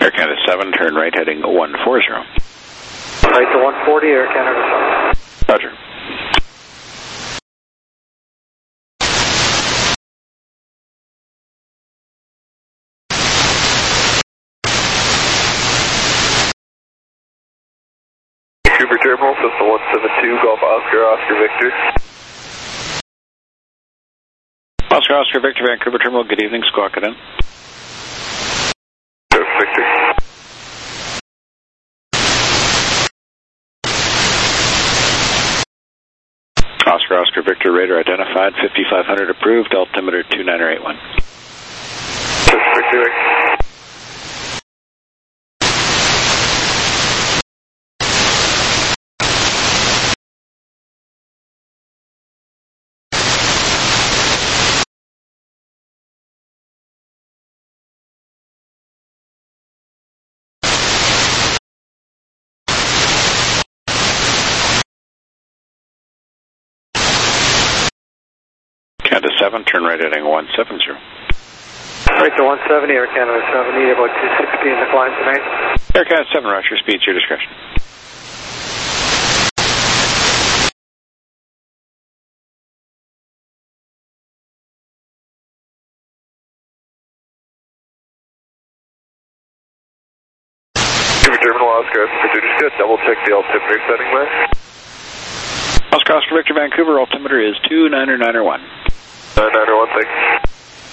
Air Canada 7, turn right heading 140. Right to 140, Air Canada 7. Roger. Vancouver Terminal, Cessna 172, Golf Oscar, Oscar Victor. Oscar Victor, Vancouver Terminal, good evening, squawk it in. Victor. Oscar Victor, radar identified, 5500 approved, altimeter 2981. Victor. Canada 7, turn right heading 170. Right to 170, Air Canada 70, about 260 in the climb tonight. Air Canada 7, roger, speed to your discretion. Vancouver Terminal, Oscar Victor, just gotta double check the altimeter setting there. Oscar Victor, Vancouver, altimeter is 2991. 991, thanks.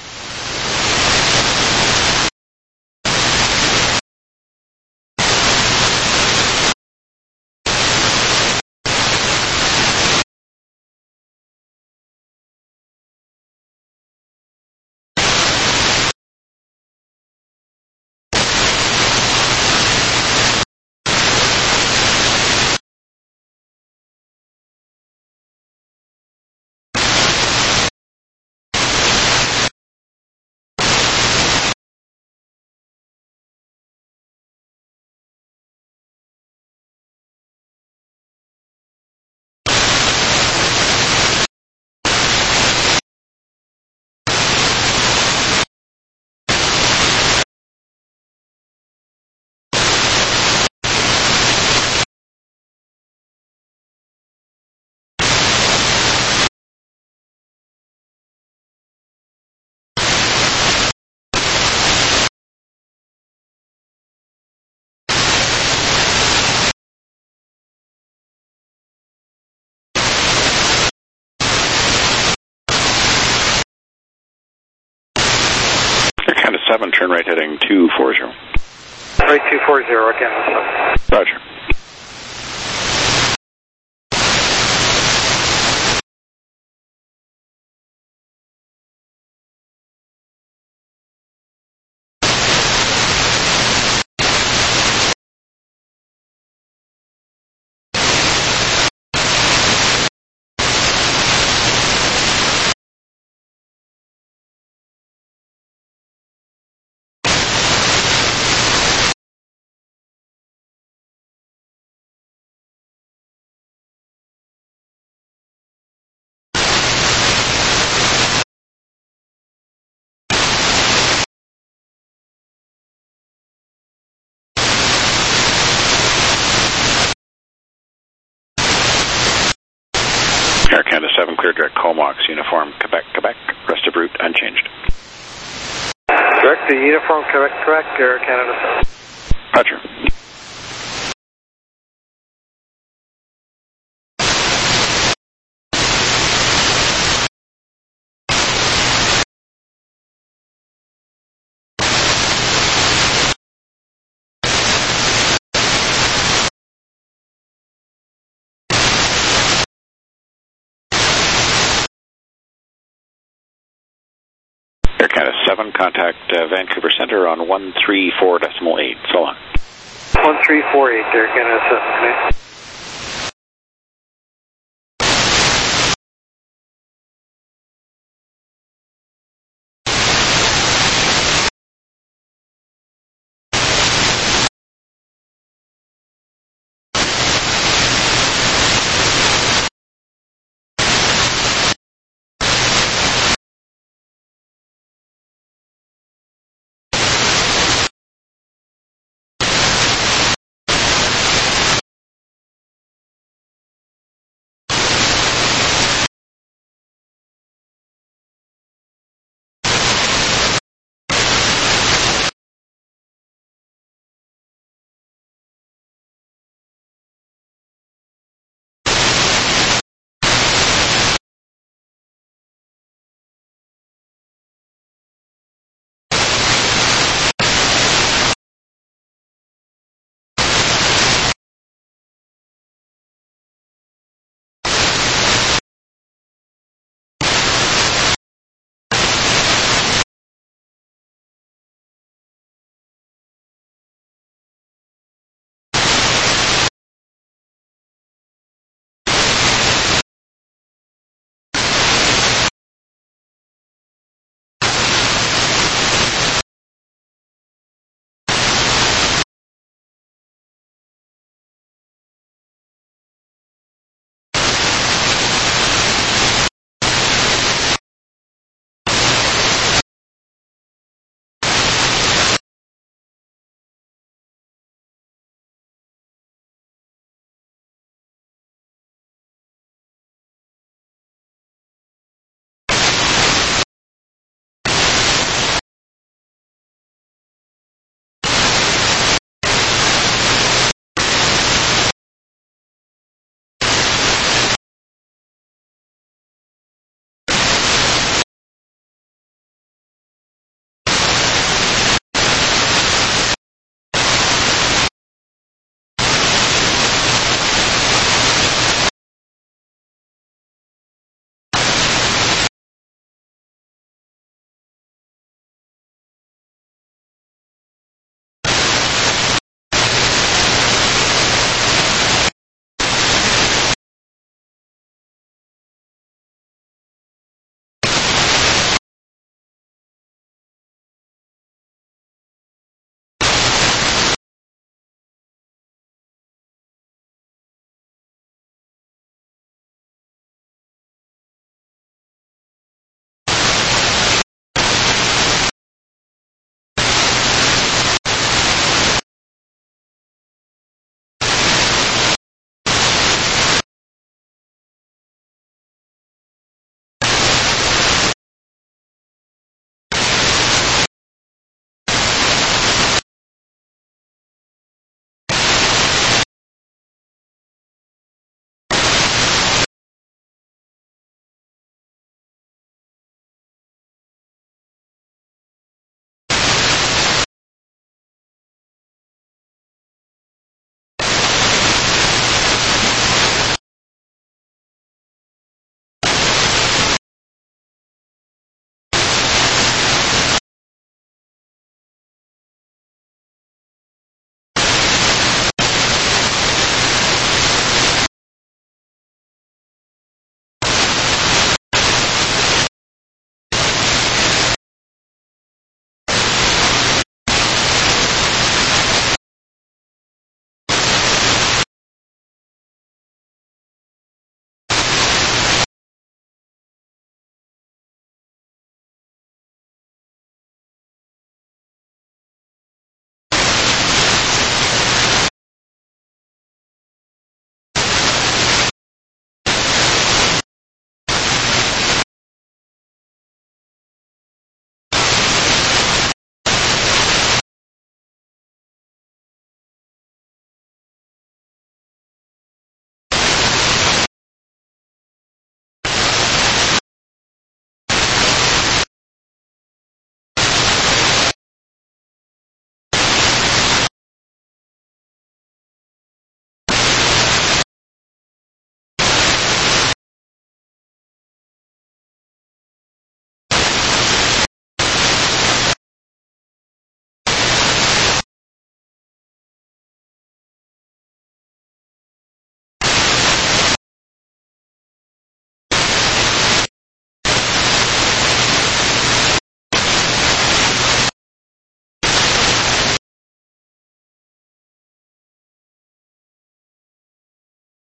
Air Canada 7, turn right heading 240. Right 240, Air Canada 7. Roger. Air Canada 7, clear direct Comox, uniform, Quebec, rest of route unchanged. Direct to uniform, Quebec, Air Canada 7. Roger. Air Canada 7, contact Vancouver Centre on 134.8. So long. 1348, Air Canada 7.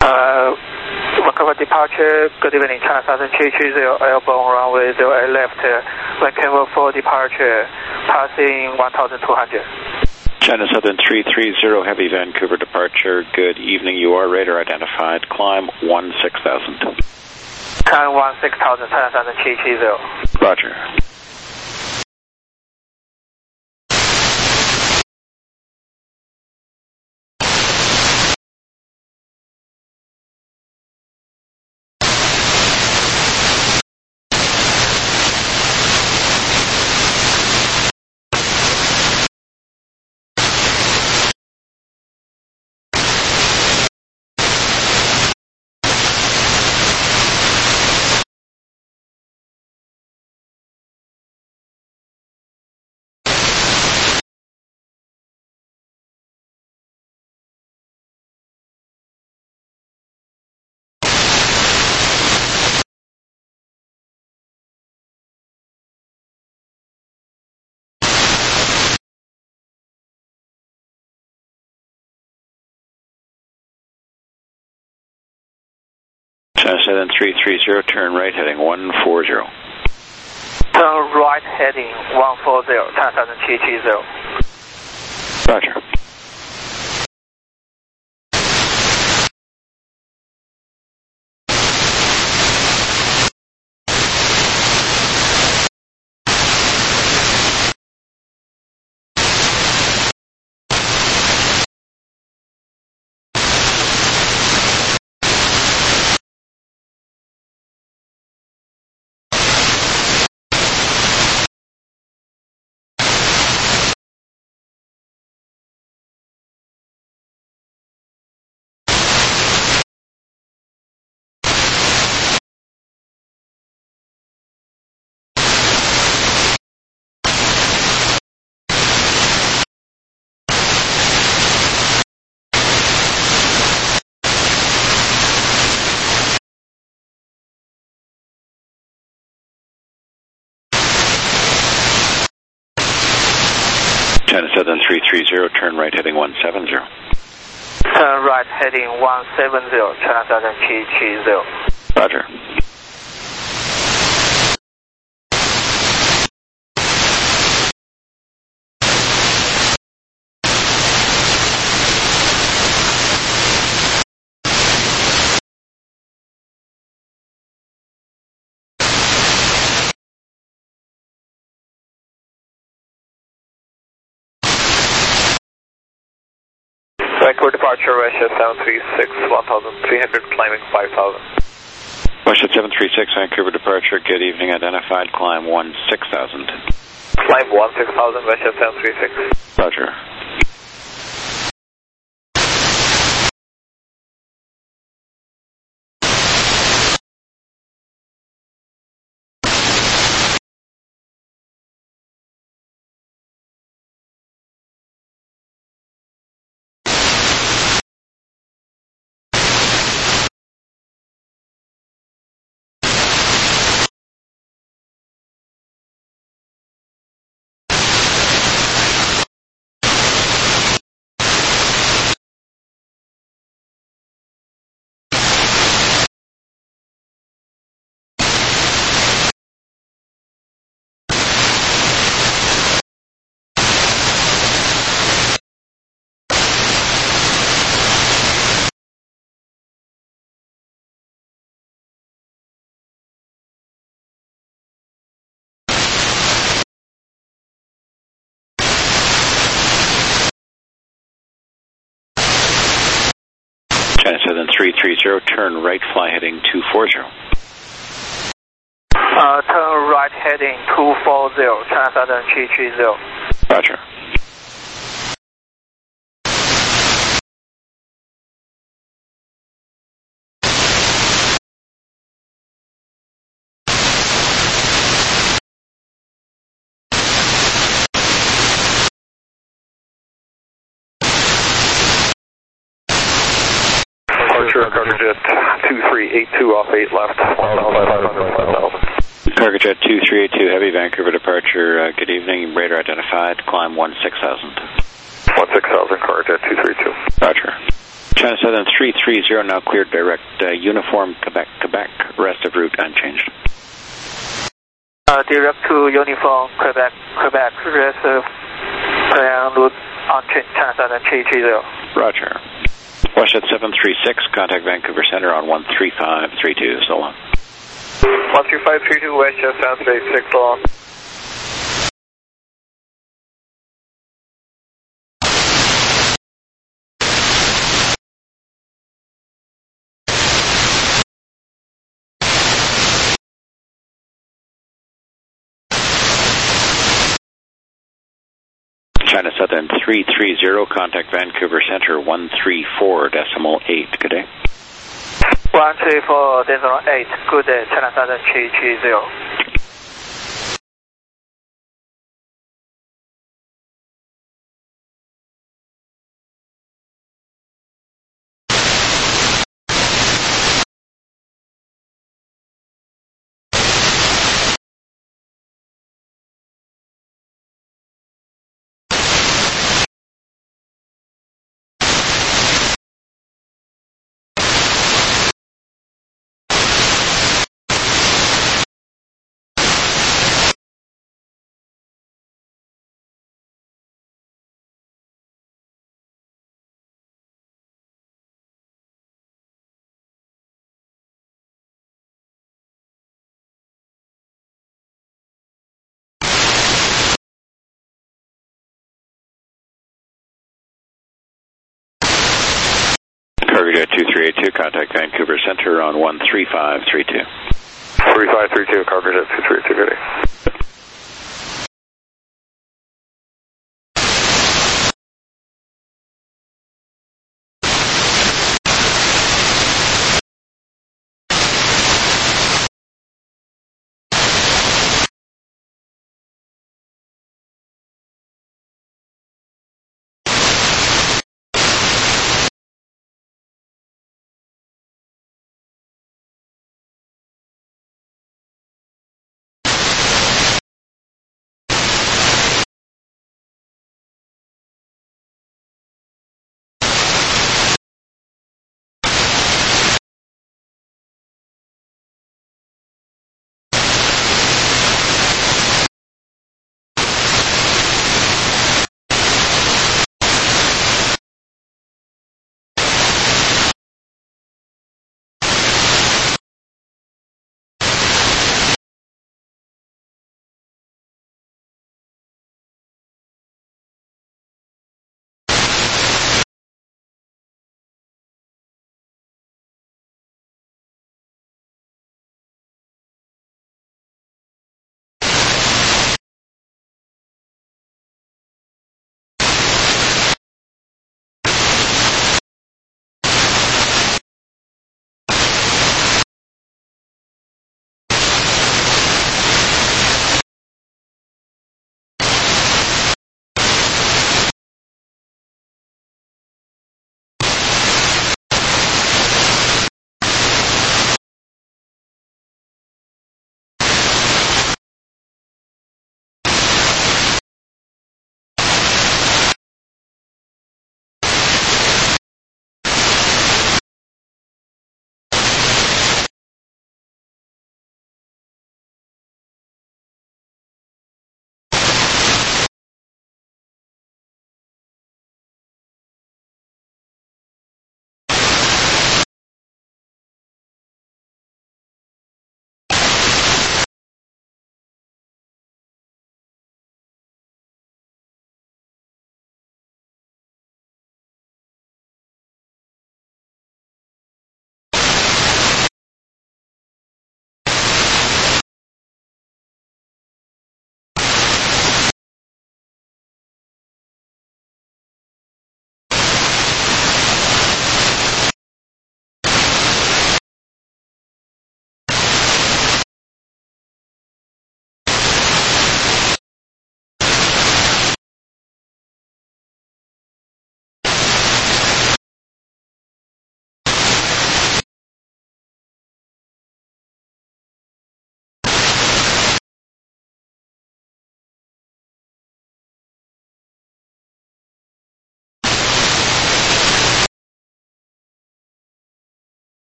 Vancouver departure, good evening, China Southern 330, airborne runway 08 left, Vancouver for departure, passing 1200. China Southern 330, heavy Vancouver departure, good evening, you are radar identified, climb 16,000. Climb 16,000, China Southern 330. Roger. China Southern 330, turn right heading 140. Turn right heading 140, China Southern 330. Roger. China Southern 330, turn right heading 170. Turn right heading 170, China Southern 330. Roger. Vancouver departure, Russia 736, 1300, climbing 5000. Russia 736, Vancouver departure, good evening, identified, climb 16,000. Climb 16,000, Russia 736. Roger. China Southern 330, turn right, fly heading 240. Turn right heading 240, China Southern 330. Roger. Cargojet 2382 off 8 left, 1,500, 5,000. Cargojet 2382, heavy Vancouver departure, good evening, radar identified, climb 16,000. 16,000, Cargojet 232. Roger. China Southern 330, now cleared direct uniform Quebec, Quebec, rest of route unchanged. Direct to uniform Quebec, Quebec, rest of plan route unchanged, China Southern 330. Roger. WestJet 736, contact Vancouver Center on 13532, so long. 13532, WestJet 736, so long. China Southern 330, contact Vancouver Center 134.8. Good day. 134.8. Good day, China Southern 330. Cargojet 2382, contact Vancouver Center on 13532. 3532, Cargojet 2382, good day.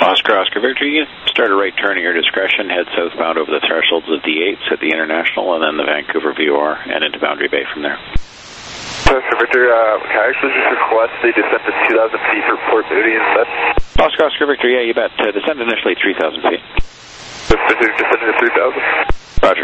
Oscar Victor, you can start a right turn at your discretion, head southbound over the thresholds of D8s at the International, and then the Vancouver VOR, and into Boundary Bay from there. Oscar Victor, can I actually just request they descend to 2,000 feet for Port Moody instead? Oscar Victor, yeah, you bet. Descend initially 3,000 feet. Descending to 3,000? Roger.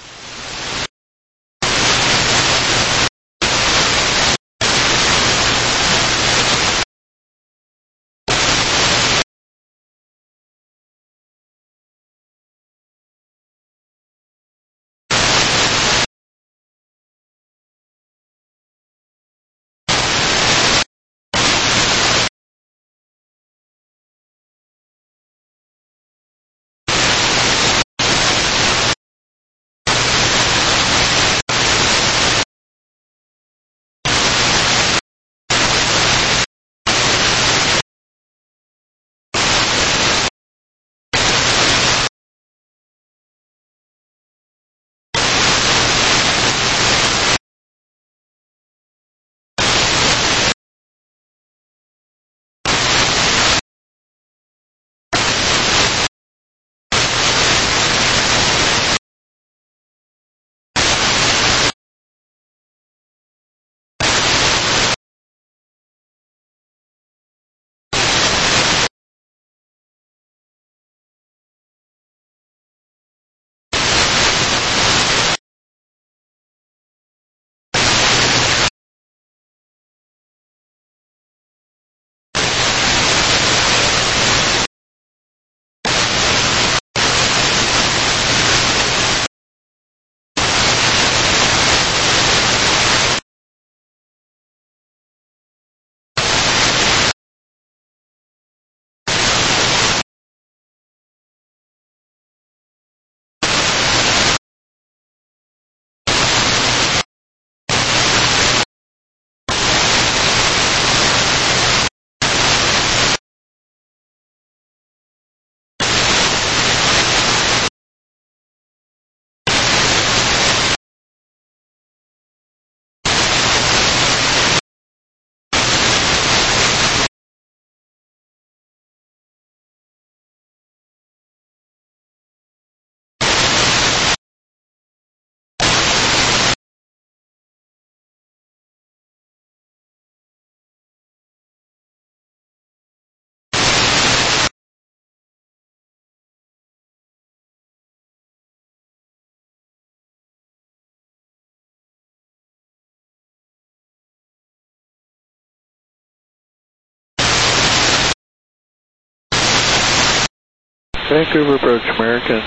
Vancouver approach American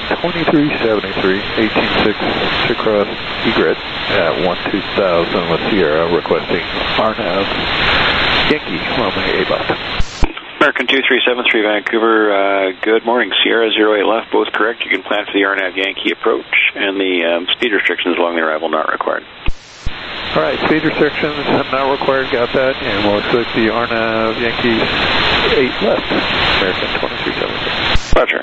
2373, 186 across egret at 12,000 with Sierra, requesting RNAV Yankee, runway A-bot. American 2373 Vancouver, good morning. Sierra 08 left, both correct. You can plan for the RNAV Yankee approach, and the speed restrictions along the arrival not required. All right, speed restrictions not required, got that, and we'll select the RNAV Yankees 8 left, American 2373. Roger.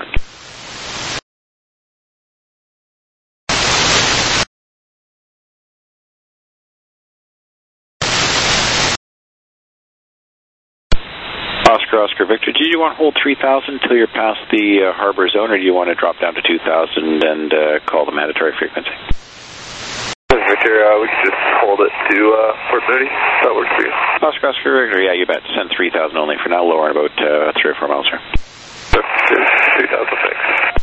Oscar Victor, do you want to hold 3,000 until you're past the harbor zone, or do you want to drop down to 2,000 and call the mandatory frequency? Victor, we can just hold it to Port Moody. That works for you. Oscar Victor, yeah, you bet. Send 3,000 only for now, lower about 3 or 4 miles here. 3,000, thanks.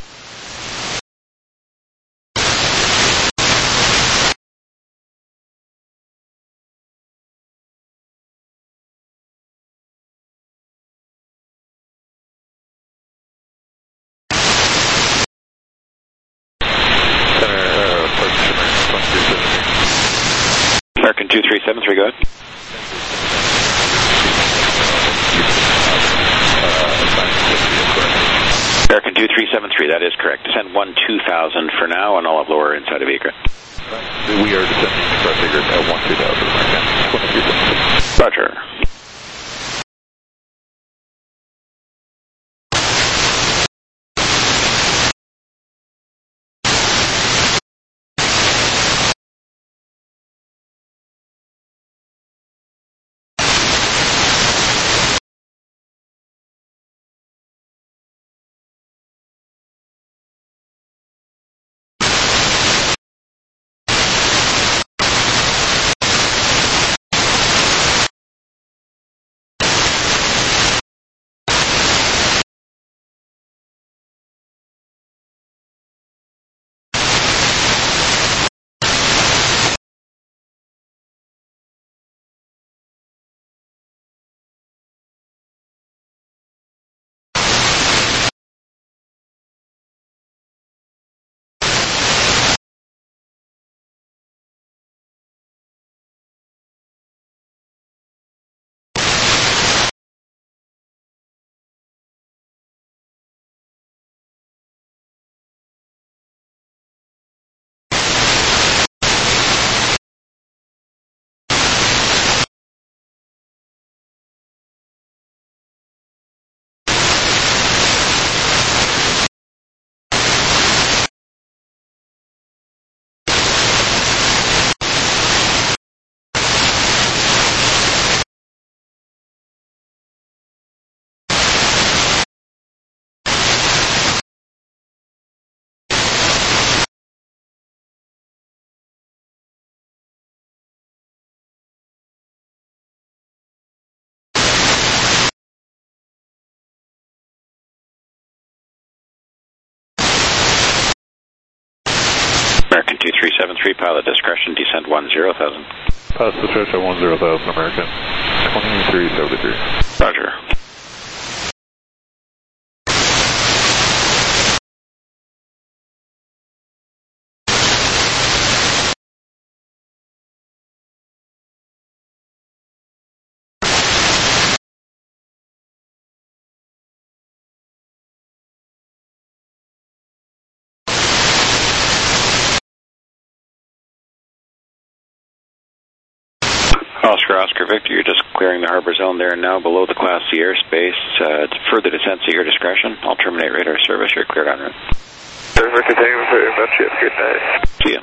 American 2373, go ahead. American 2373, that is correct. Descend 12,000 for now, and I'll have lower inside of egret. We are descending across egret at 12,000, Roger. American 2373, pilot discretion, descend 10,000. Pass the stretch at 10,000, American 2373. Roger. Oscar Victor, you're just clearing the harbor zone there now below the Class C airspace. Further descents at your discretion. I'll terminate radar service. You're cleared en route. Perfect. Thank you very much. You have a good night. See ya.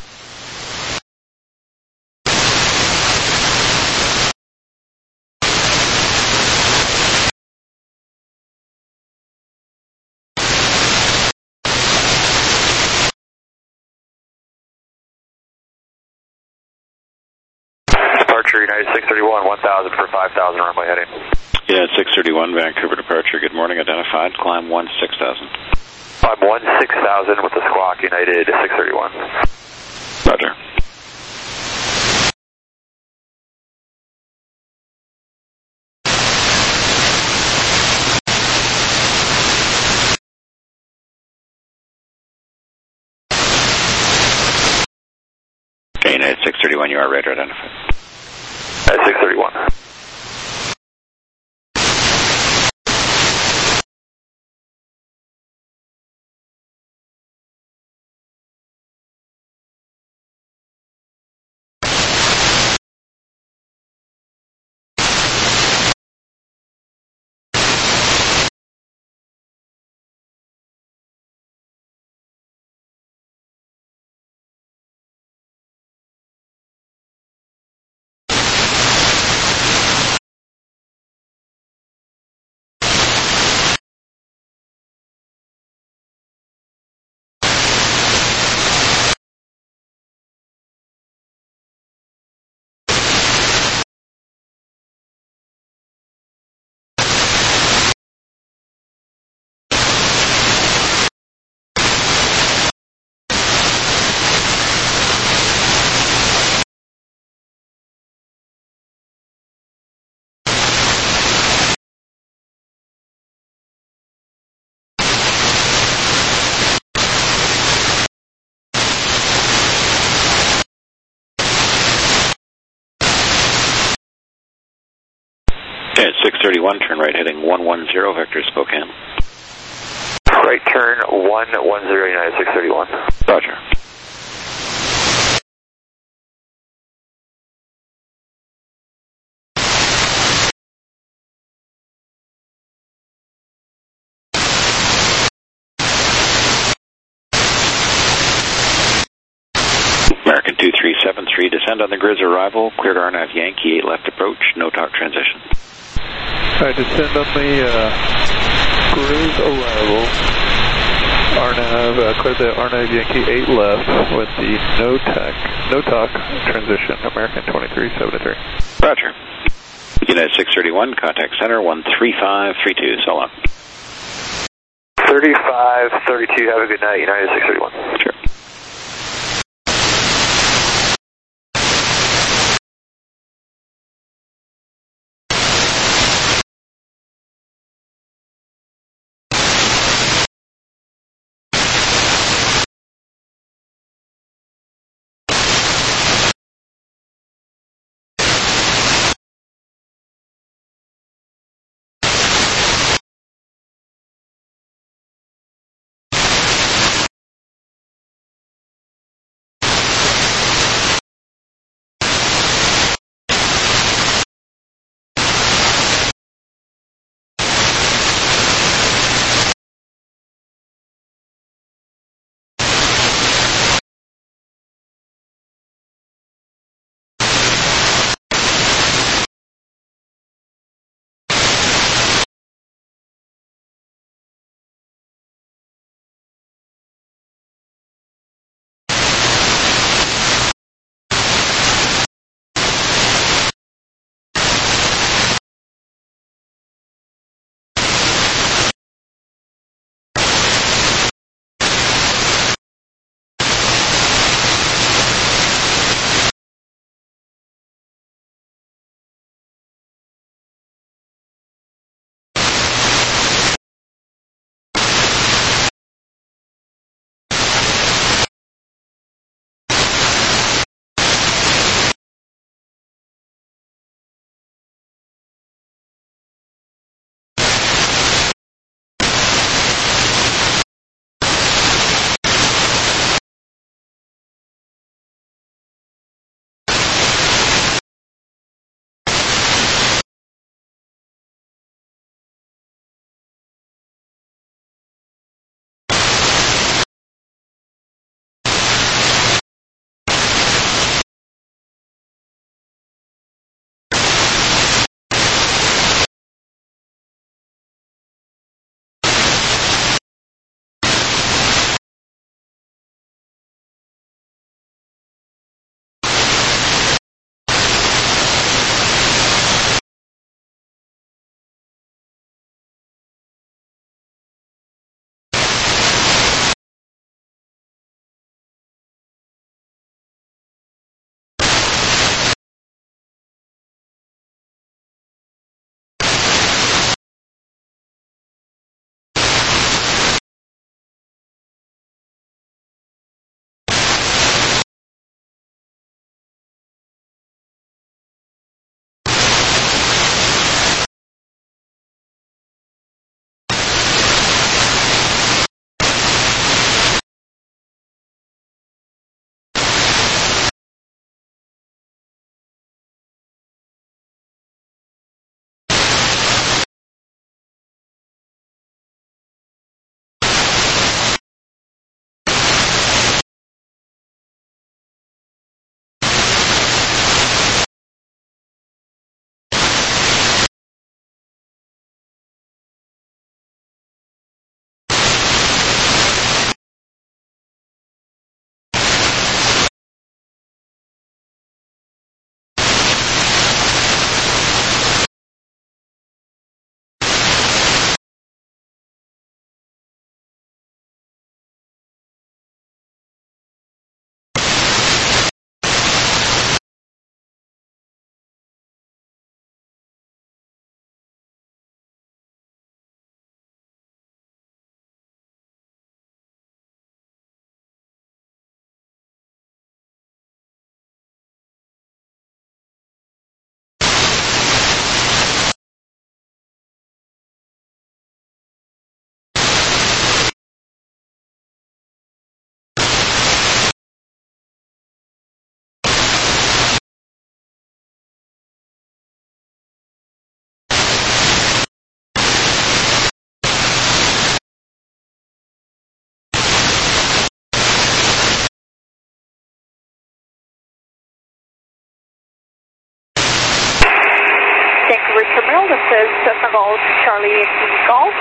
Departure United 631, 1000 for 5,000 runway heading. Yeah, 631 Vancouver departure. Good morning. Identified. Climb 16,000. Climb 16,000 with the squawk United 631. Roger. Okay, United 631, you are radar identified. 631. Okay, at 631, turn right heading 110, vector Spokane. Right turn 110 United 631. Roger. American 2373, descend on the Grizz arrival, cleared RNAV Yankee 8 left approach, no talk transition. Alright, descend on the Grizz arrival. RNAV, clear the RNAV Yankee 8 left with the no talk transition, American 2373. Roger. United 631, contact center 13532, so long. 3532, have a good night, United 631. Sure. Cessna Golf, Charlie Yankee Golf.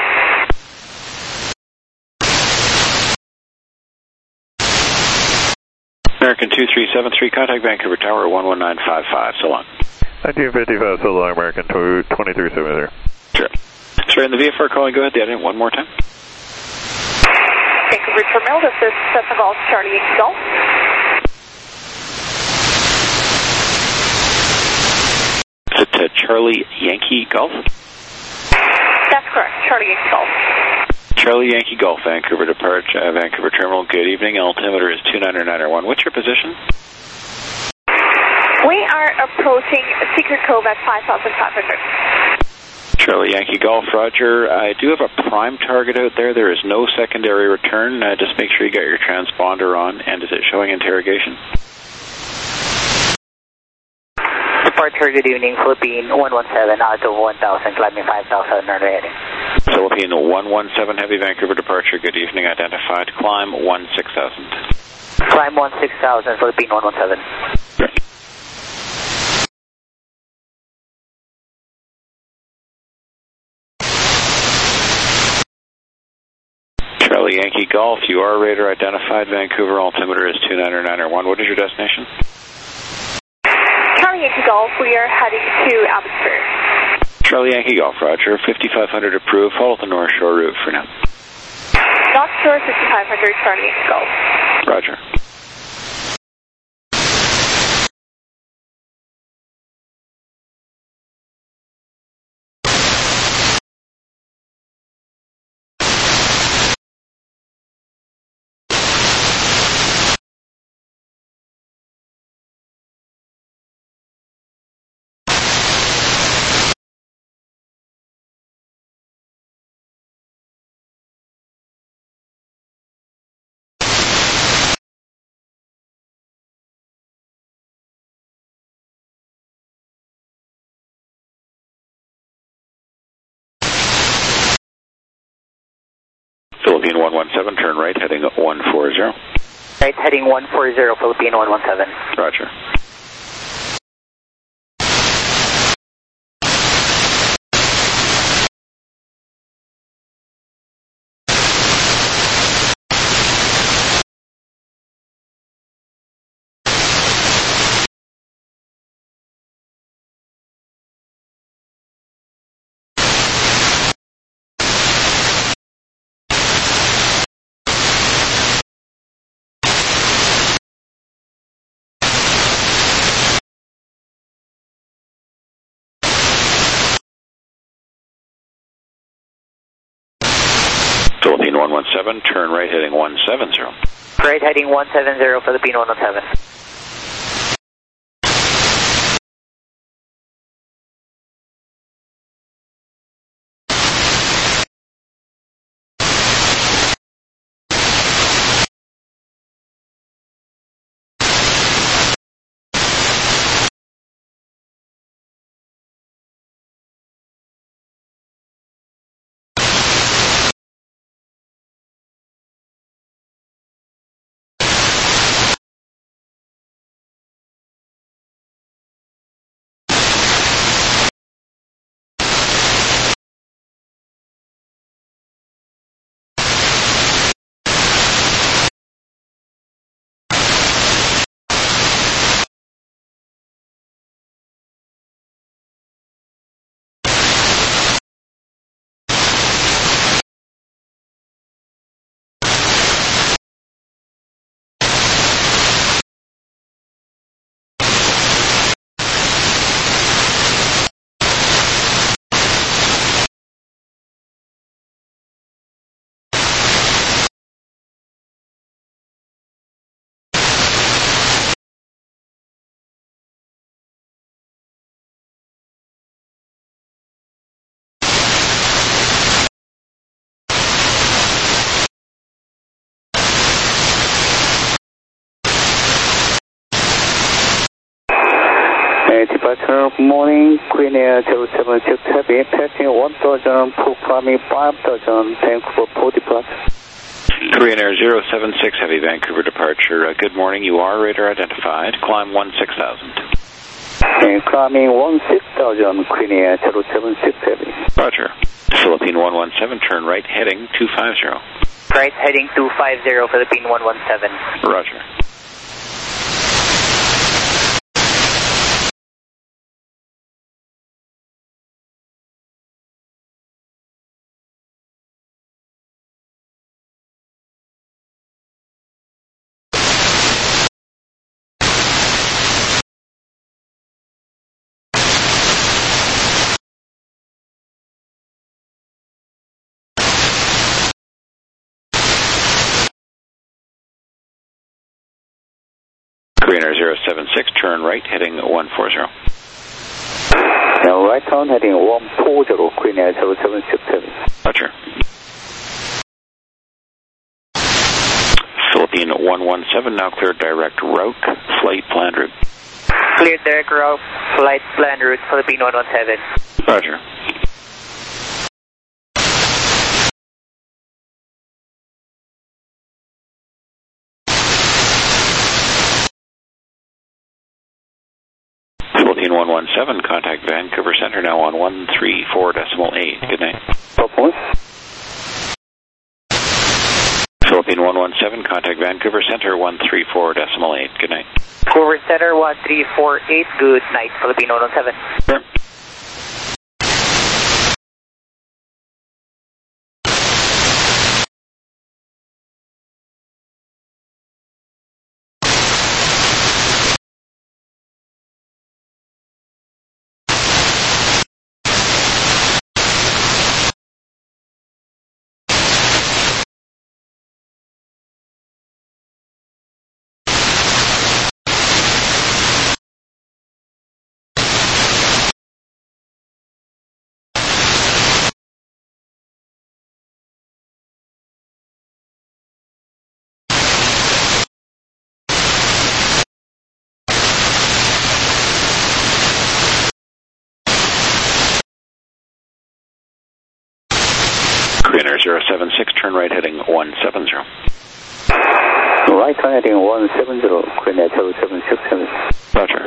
American 2373, contact Vancouver Tower 11955, so long. 1955, so long, American 2370. Sure. Sorry, in the VFR calling, go ahead, the one more time. Vancouver Terminal, this is Cessna Golf, Charlie Yankee Golf. Is it Charlie Yankee Golf? That's correct, Charlie Yankee Golf. Charlie Yankee Golf, Vancouver departure, Vancouver Terminal. Good evening, altimeter is 29901. What's your position? We are approaching Secret Cove at 5,500. Charlie Yankee Golf, Roger. I do have a prime target out there. There is no secondary return. Just make sure you got your transponder on. And is it showing interrogation? Departure, good evening. Philippine 117 out of 1,000, climbing 5,000, early heading. Philippine 117 Heavy, Vancouver departure. Good evening, identified. Climb 16,000. Climb 16,000, Philippine 117. Charlie Yankee Golf, you are radar identified. Vancouver altimeter is 29901. What is your destination? Charlie Yankee Golf, we are heading to Abbotsford. Charlie Yankee Golf, Roger. 5500 approved. Follow the North Shore route for now. North Shore 5500, Charlie Yankee Golf. Roger. Philippine 117, turn right, heading 140. Right, heading 140, Philippine 117. Roger. Philippine 117, turn right, heading 170. Right, heading 170, Philippine 117. Departure morning, Queen Air 076 Heavy, passing 1,000, full climbing 5,000, Vancouver for departure. Korean Air 076 Heavy, Vancouver departure. Good morning, you are radar identified. Climb 16,000. climbing 16,000, Queen Air 0767 Heavy. Roger. Philippine 117, turn right, heading 250. Right, heading 250, Philippine 117. Roger. Korean Air 076, turn right, heading 140. Now right on, heading 140, Queen Air 0767 Heavy. Roger. Philippine 117, now clear direct route, flight planned route. Clear direct route, flight planned route, Philippine 117. Roger. Philippine 117, contact Vancouver Center now on 134.8. Good night. Philippine 117, contact Vancouver Center 134.8. Good night. Vancouver Center 1348, good night, Philippine 117. Sure. Korean Air 076, turn right, heading 170. Right on, heading 170, Queen Air 0767 Heavy. Roger.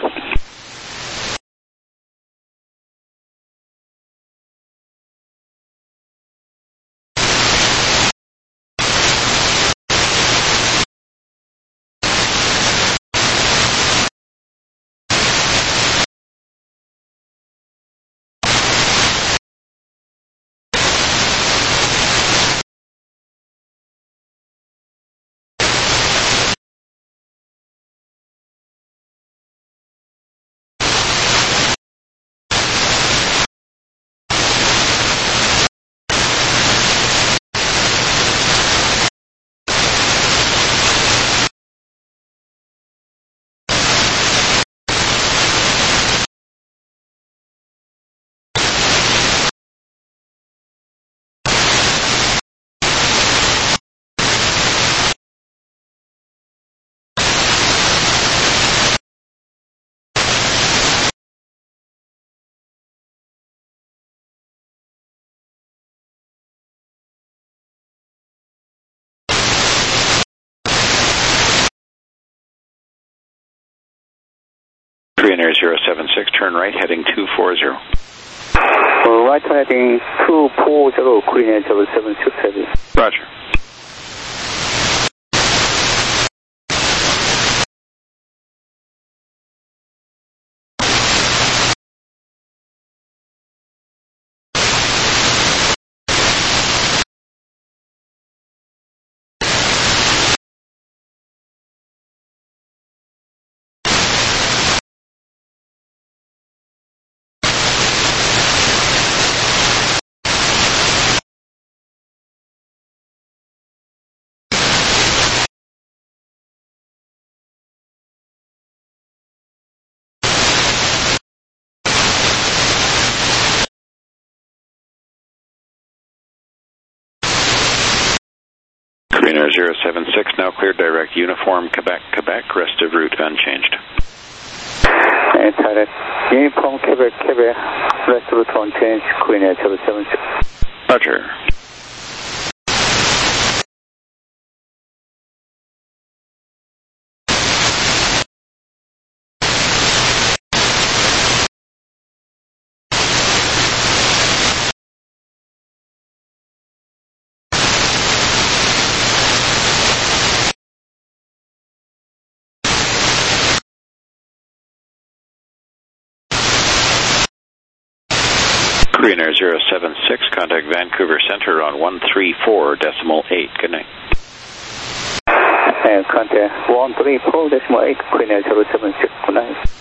Korean Air 076, turn right, heading 240. Right on, heading 240, Queen Air 0767 Heavy. Roger. Korean Air 076, now cleared direct uniform, Quebec, Quebec, rest of route unchanged. Direct uniform, Quebec, Quebec, rest of route unchanged, Queen Air 076. Roger. Korean Air 076, contact Vancouver Center on 134.8. Good night. And contact 134.8, Korean Air 076. Good night.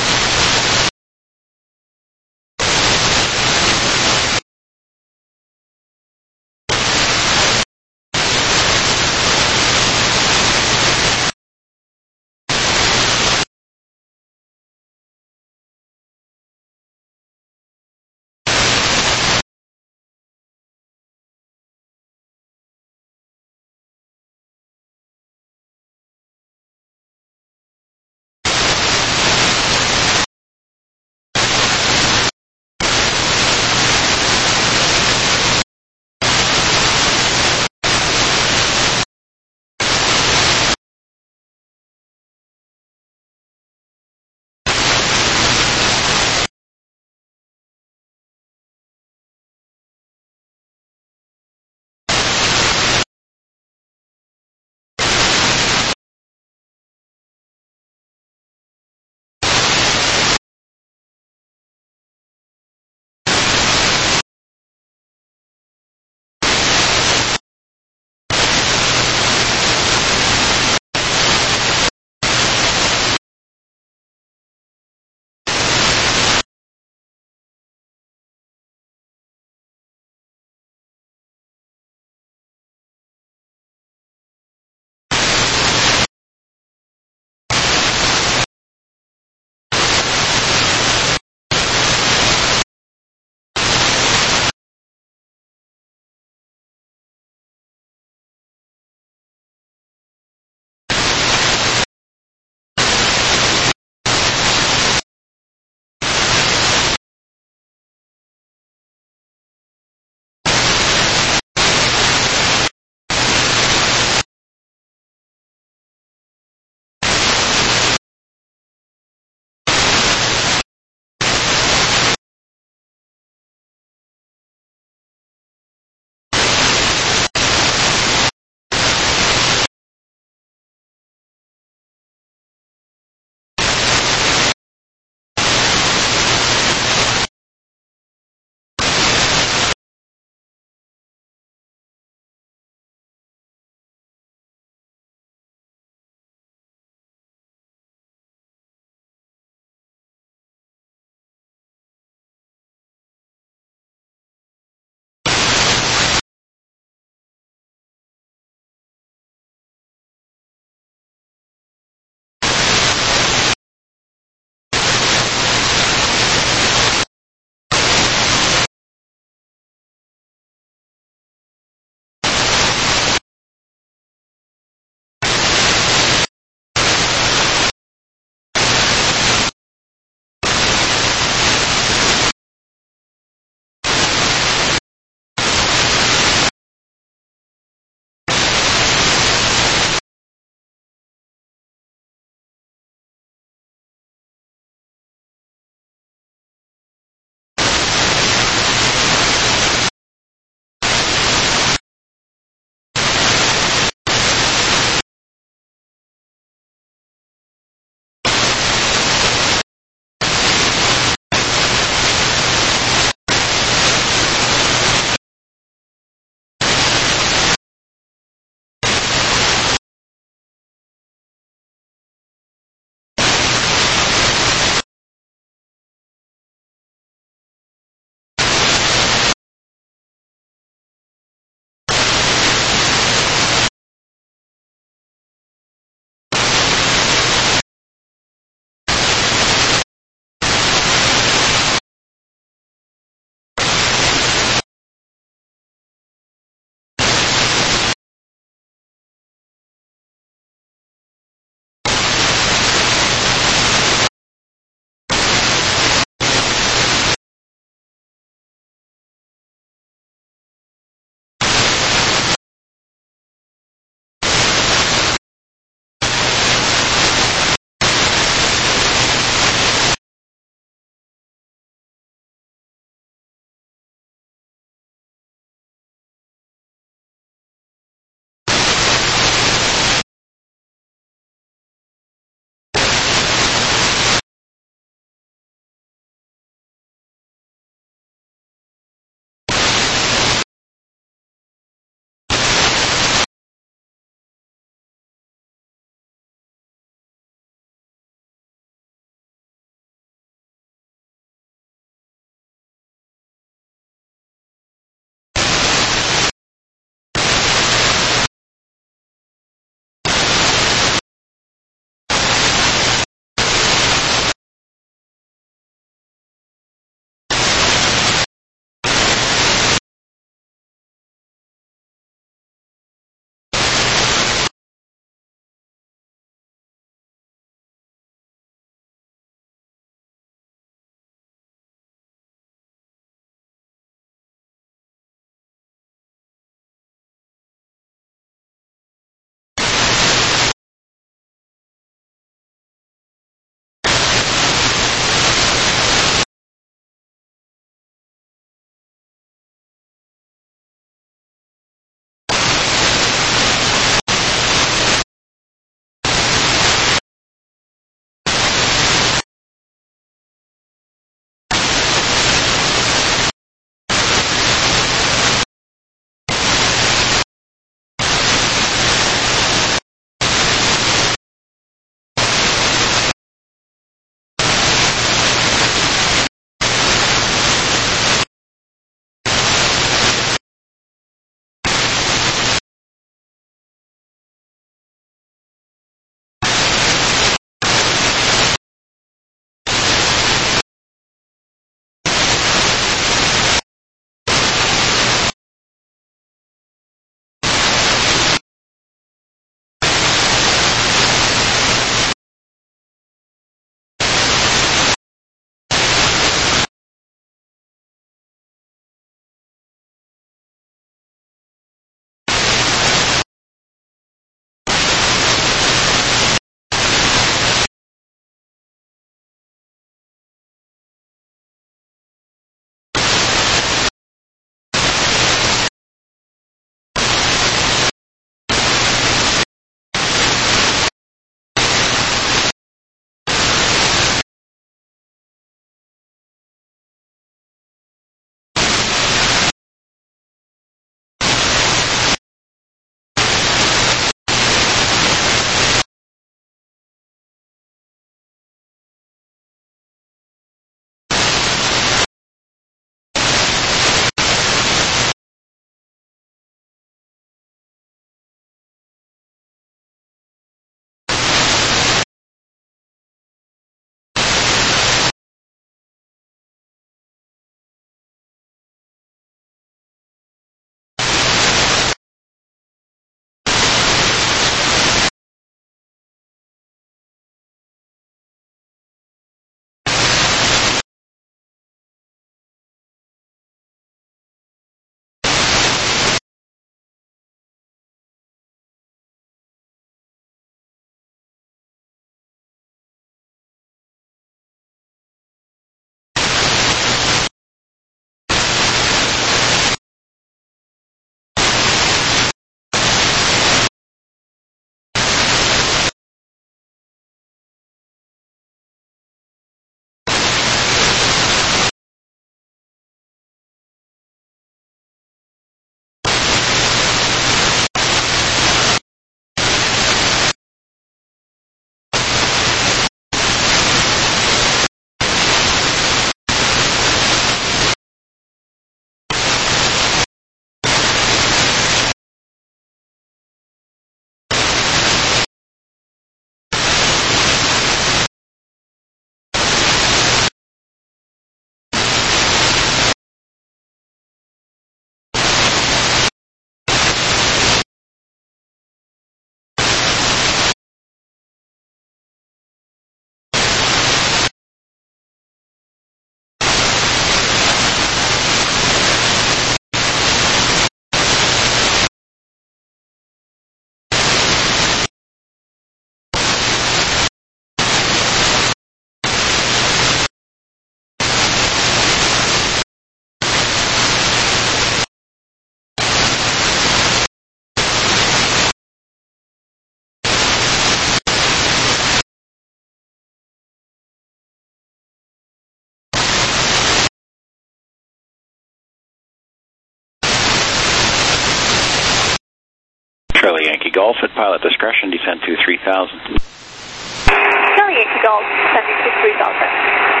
Charlie Yankee Golf at pilot discretion, descend to 3000. Charlie Yankee Golf, descending to 3000.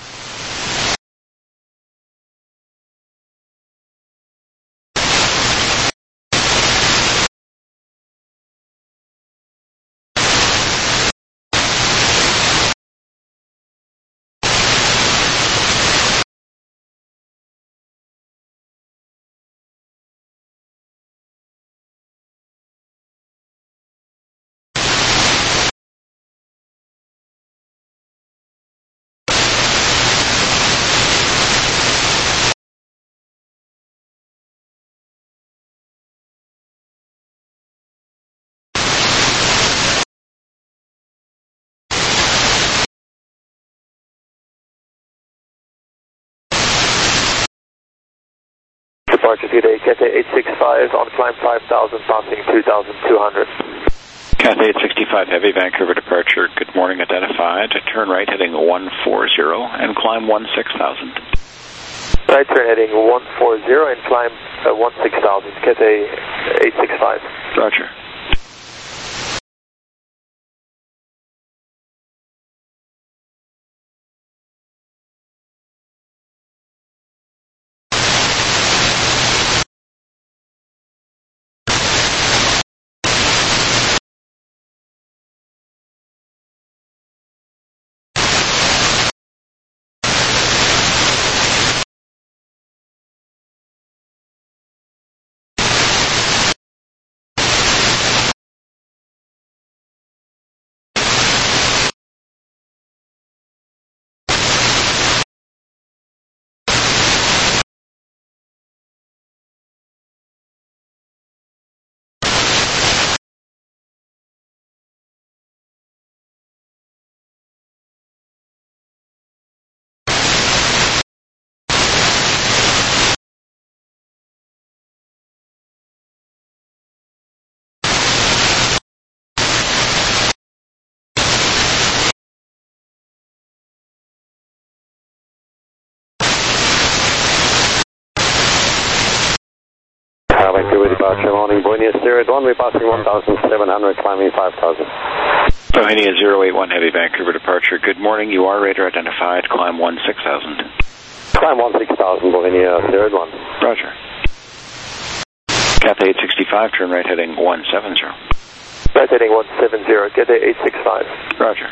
Departure today, Cathay 865 on climb 5000, passing 2200. Cathay 865 Heavy, Vancouver departure. Good morning, identified. Turn right heading 140 and climb 16,000. Right turn heading 140 and climb 16,000. Cathay 865. Roger. Vancouver departure, morning, Bohemia Sierra 1, we're passing 1,700, climbing 5,000. Bohemia 081 Heavy, Vancouver departure. Good morning, you are radar identified, climb 16,000. Climb 16,000, Bohemia Sierra 1. Roger. Cathay 865, turn right heading 170. Right heading 170, Cathay 865. Roger.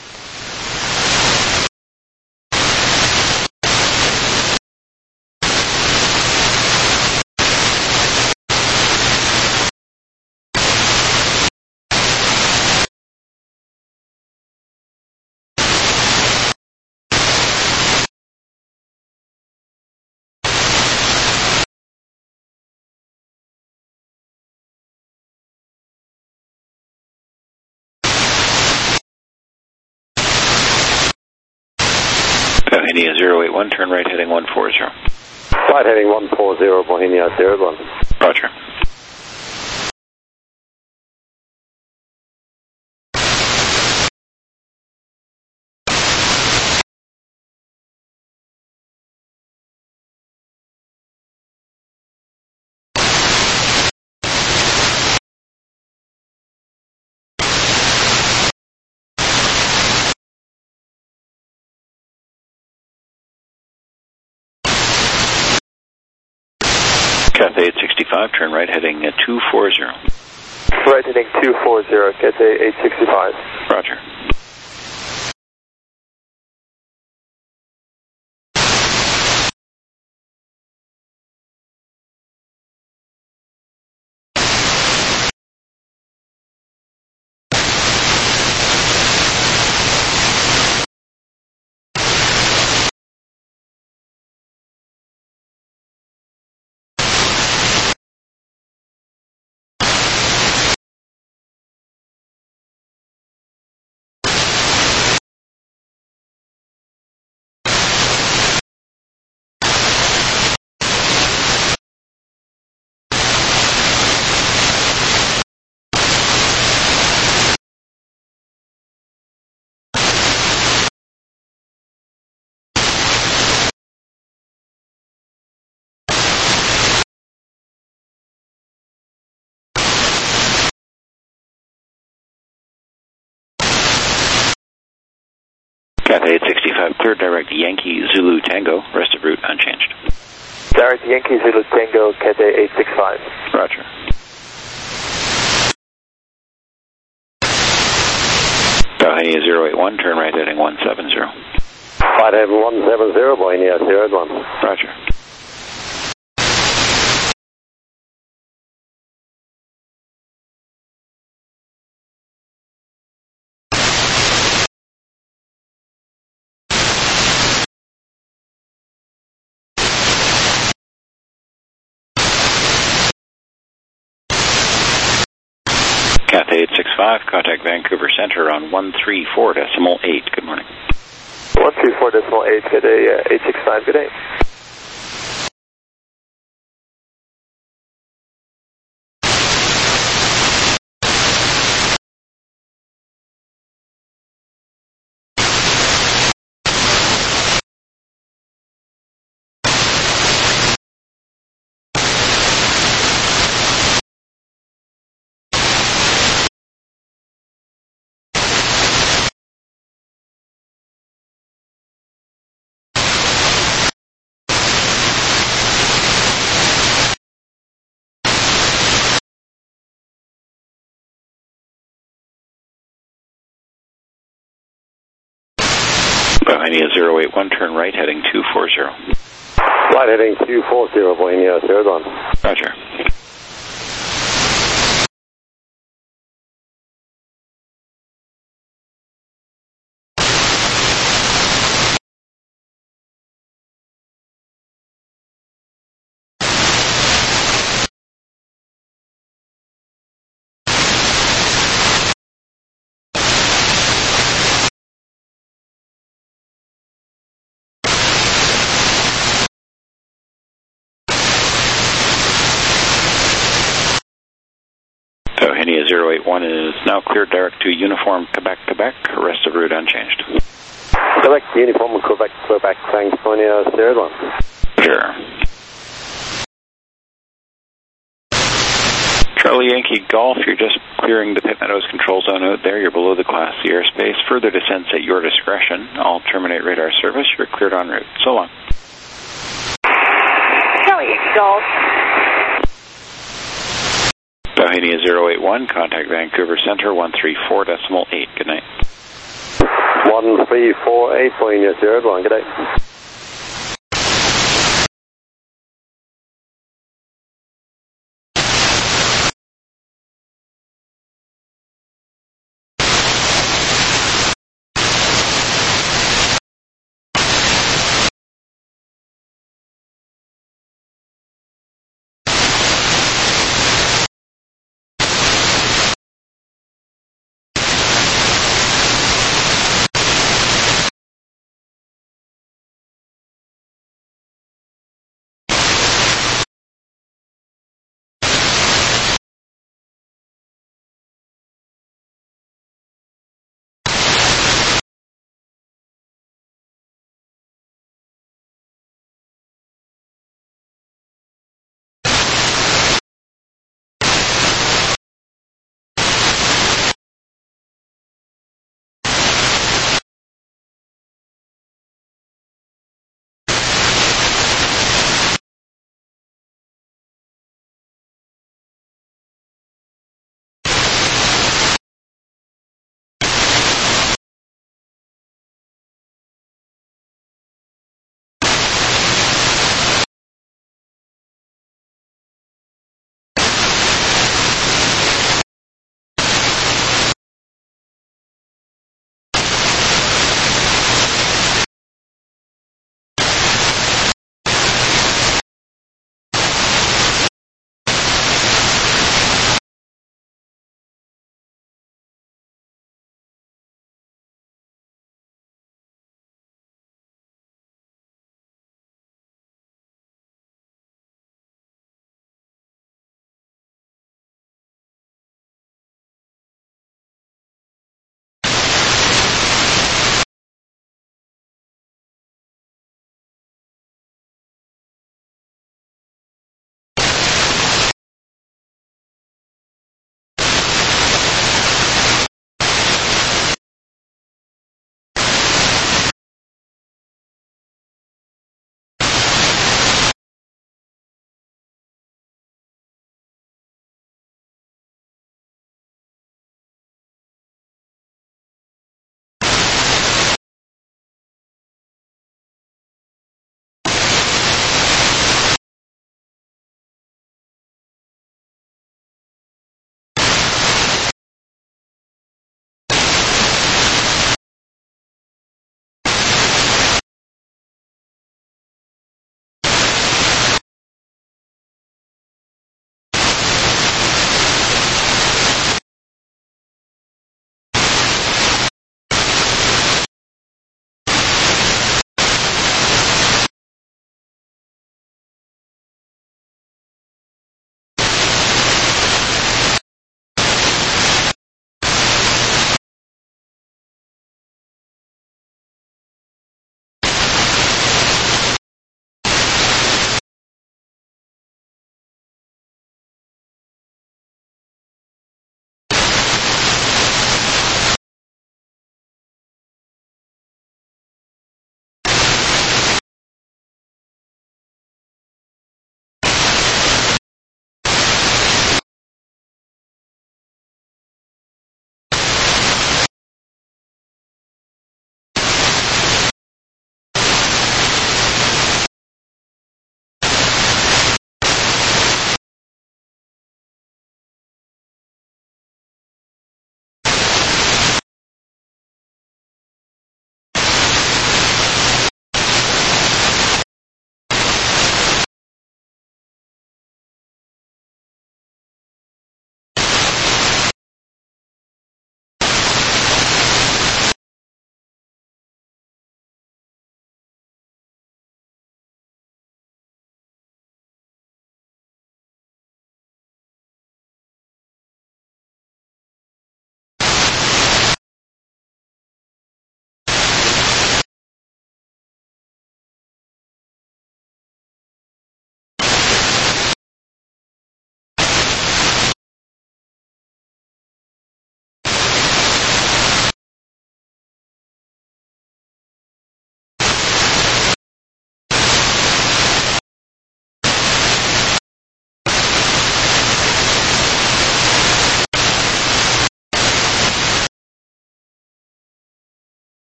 Bohemia 081, turn right heading 140. Right heading 140, Bohemia Sierra 1. Roger. Cathay 865, turn right heading 240. Right heading 240, Cathay 865. Roger. Cathay 865, cleared direct Yankee Zulu Tango, rest of route unchanged. Direct Yankee Zulu Tango, Cathay 865. Roger. Bahia 081, turn right heading 170. Flight heading 170, Bahia 081. Roger. Cathay 865, contact Vancouver Center on 134.8. Good morning. 134.8, Cathay 865, good day. Bohemia 081, turn right heading 240. Flight heading 240, Bohemia 081. Roger. Bohemia 081 is now cleared direct to Uniform Quebec, Quebec, rest of route unchanged. Quebec, Uniform Quebec, Quebec, thanks, Bohemia 081. Sure. Charlie Yankee Golf, you're just clearing the Pitt Meadows control zone out there. You're below the Class C airspace. Further descents at your discretion. I'll terminate radar service. You're cleared en route. So long. Charlie Yankee Golf. Bohemia 081, contact Vancouver Center 134.8. Good night. 1348, Bohemia 081, good day.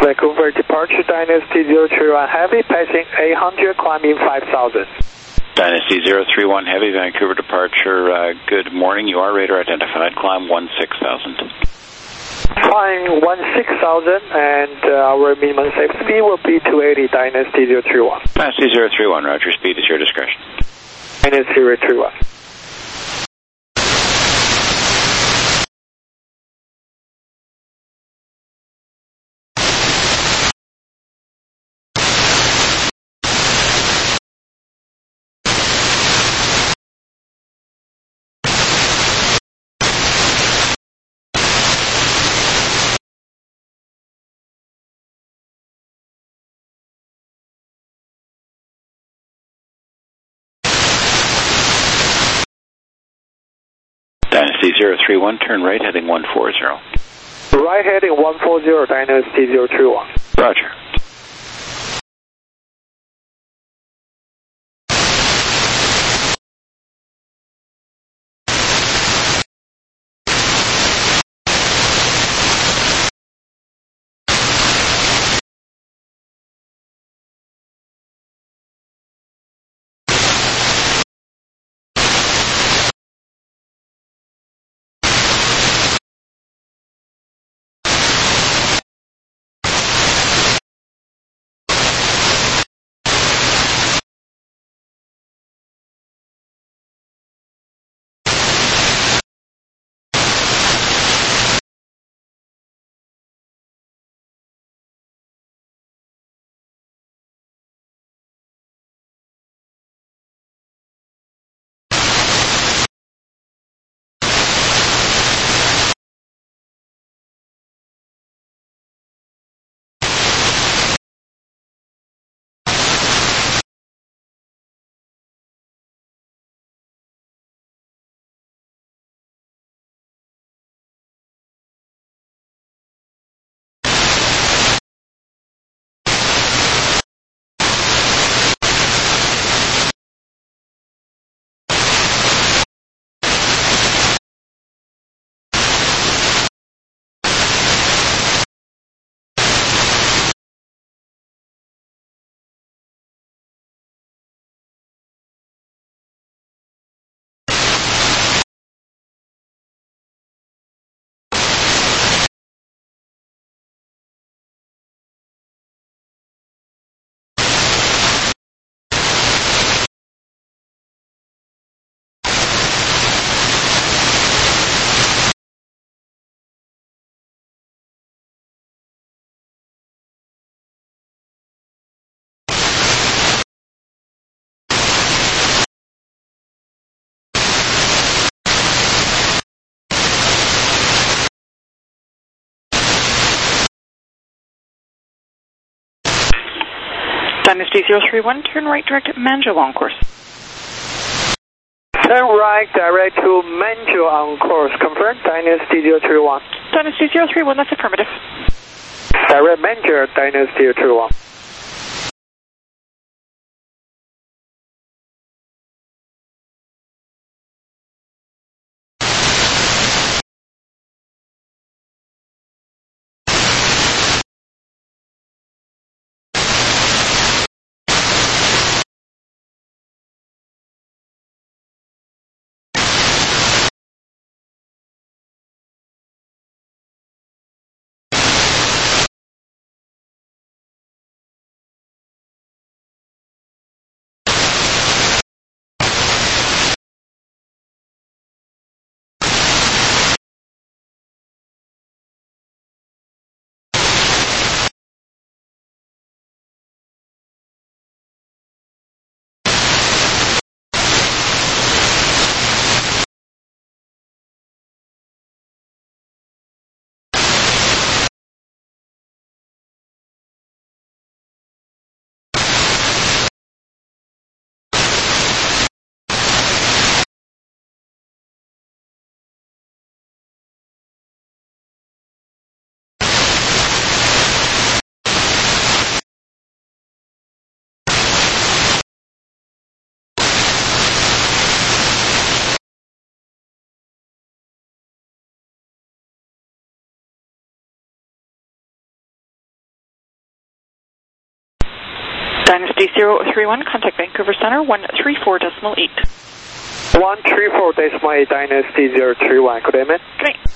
Vancouver departure Dynasty 031 Heavy, passing 800, climbing 5,000. Dynasty 031 Heavy, Vancouver departure, good morning. You are radar identified. Climb 16,000. Climb 16,000, and our minimum safe speed will be 280, Dynasty 031. Dynasty 031, roger. Speed is your discretion. Dynasty 031. Dynasty 031, turn right, heading 140. Right heading 140, Dynasty 031. Roger. Dynasty 031, turn right direct at Manjo on course. Turn right direct to Manjo on course. Confirm, Dynasty 031. Dynasty 031, that's affirmative. Direct Manjo, Dynasty 031. Dynasty 031, contact Vancouver Center 134.8. 134.8 Dynasty 031, good evening. Good night.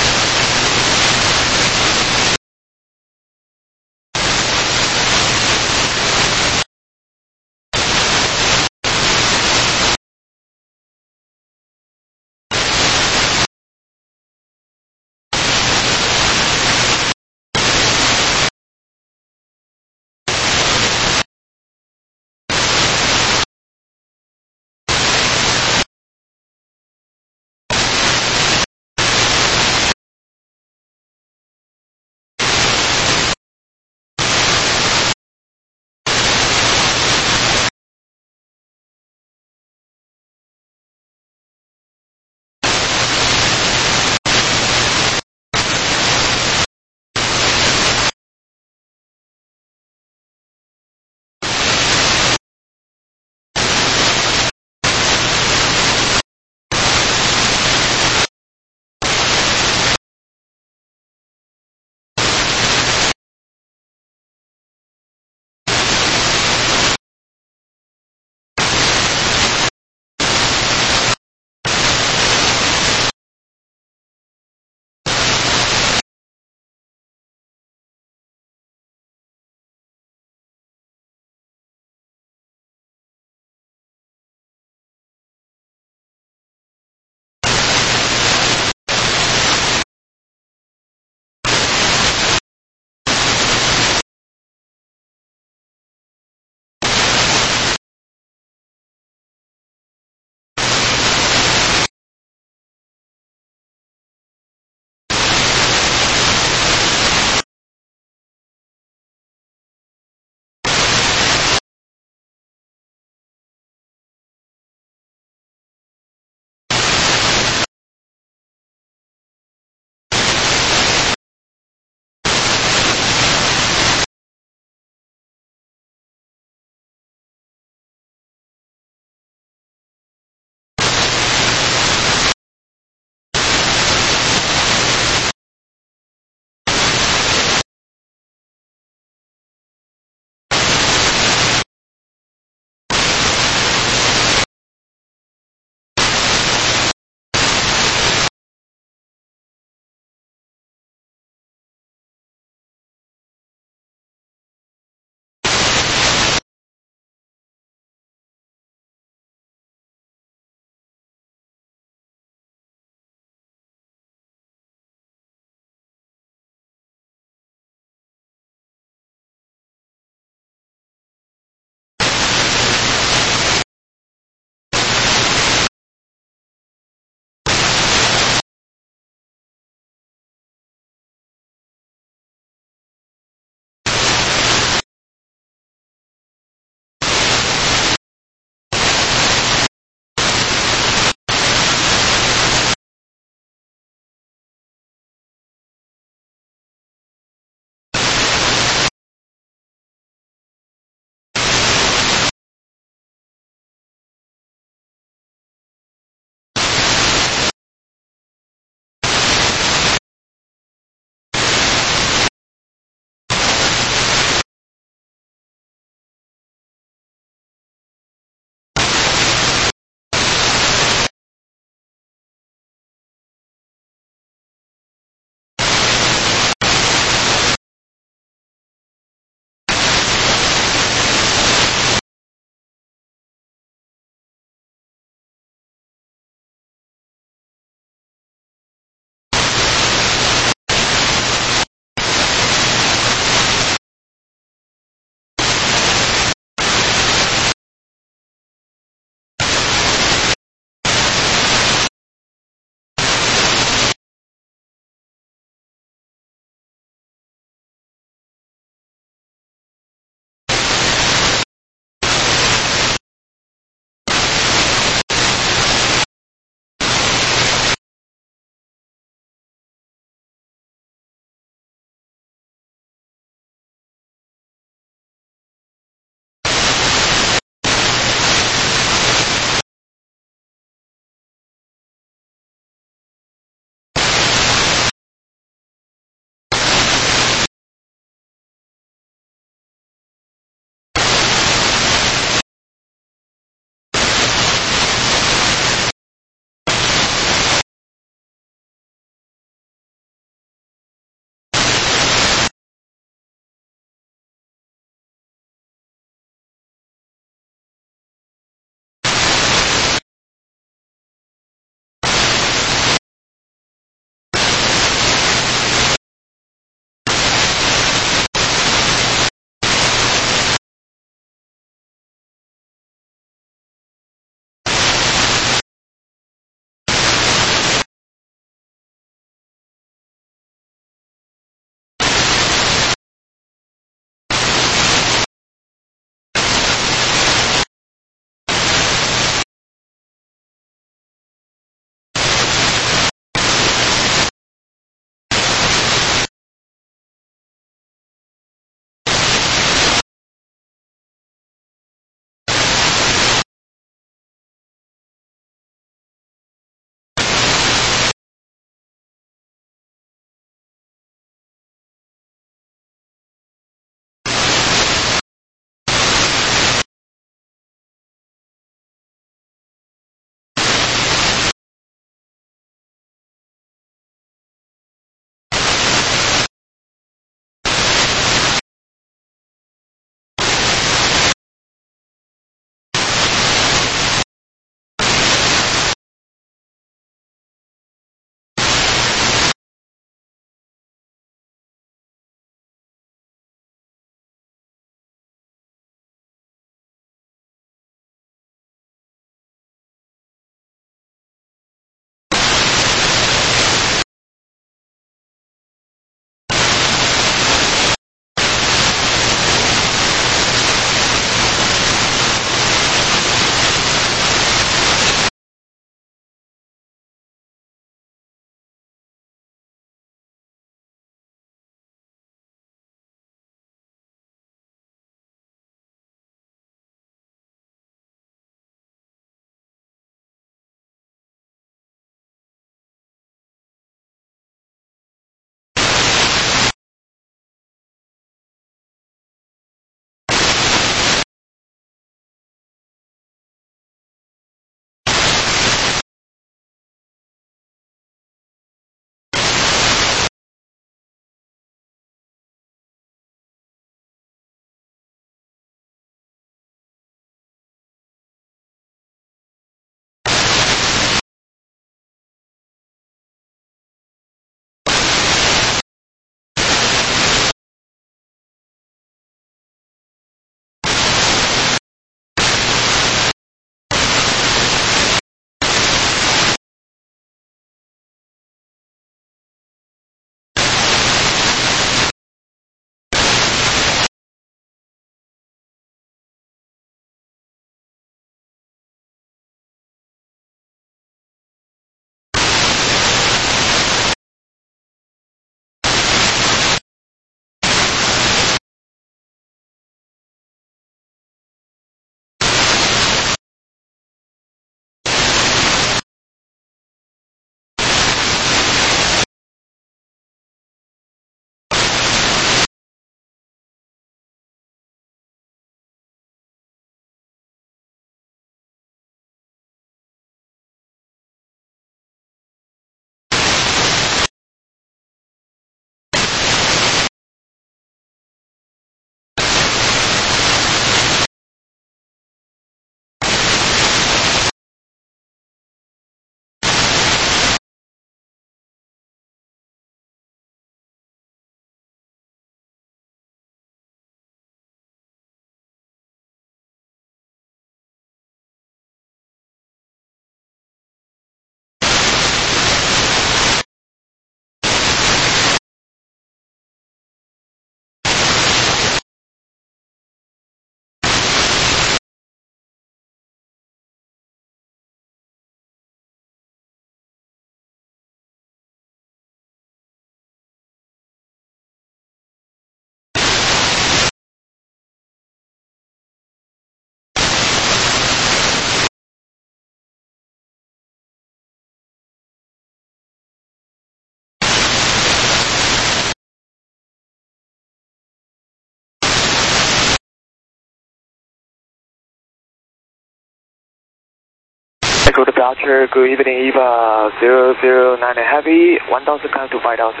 Echo departure, good evening, EVA 009 Heavy, 1000 climb to 5000.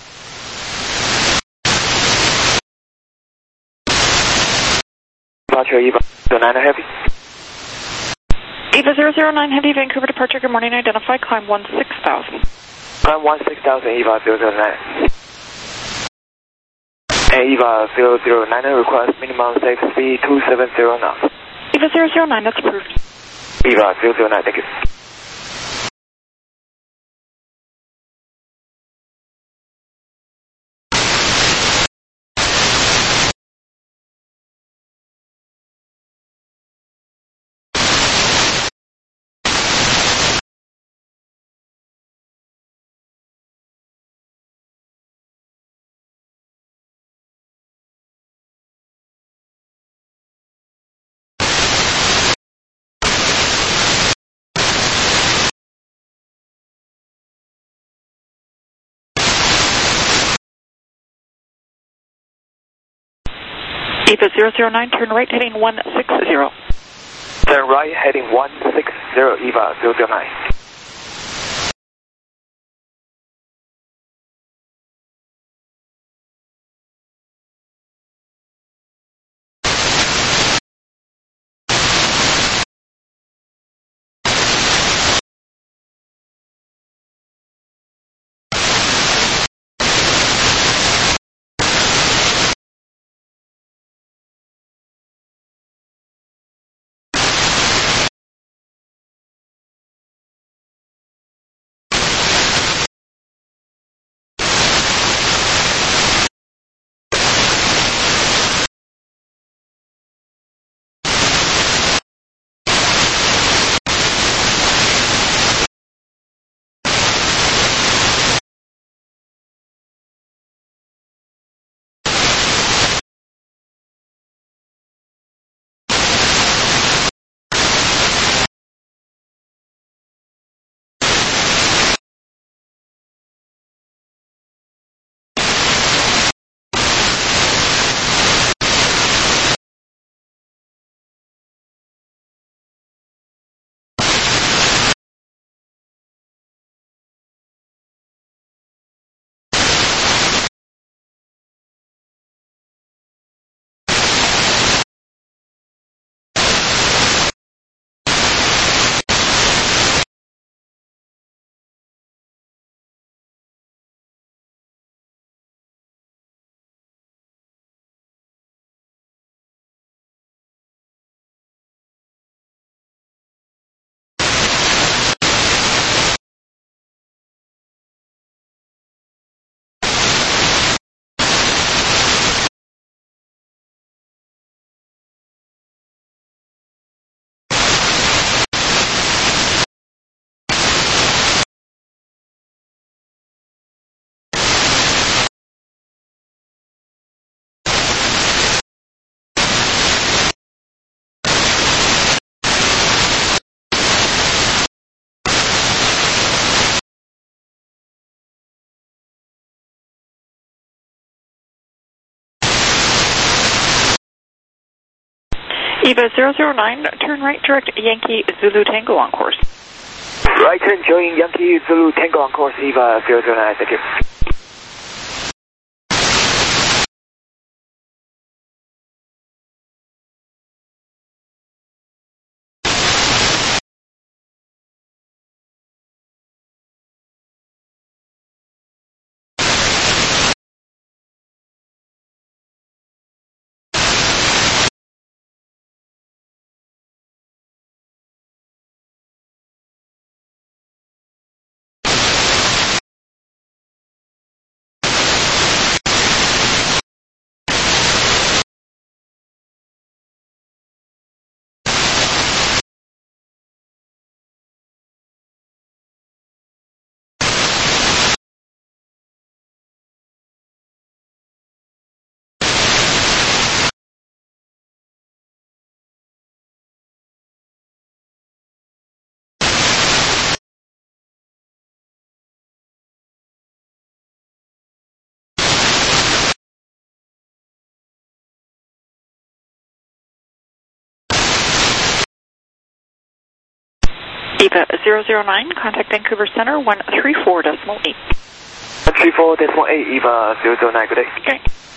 Departure, EVA 09 Heavy. EVA 009 Heavy, Vancouver departure, good morning, identify, climb 16,000. Climb 16,000, EVA 009. And EVA 009 request minimum safe speed 270 knots. EVA 009, that's approved. EVA 009, thank you. EVA 009, turn right, heading 160. Turn right, heading 160, EVA 009. EVA 009, turn right, direct Yankee Zulu Tango on course. Right turn, join Yankee Zulu Tango on course, EVA 009, thank you. EVA 009, contact Vancouver Center 134.8. 134.8, EVA 009, good day. Okay.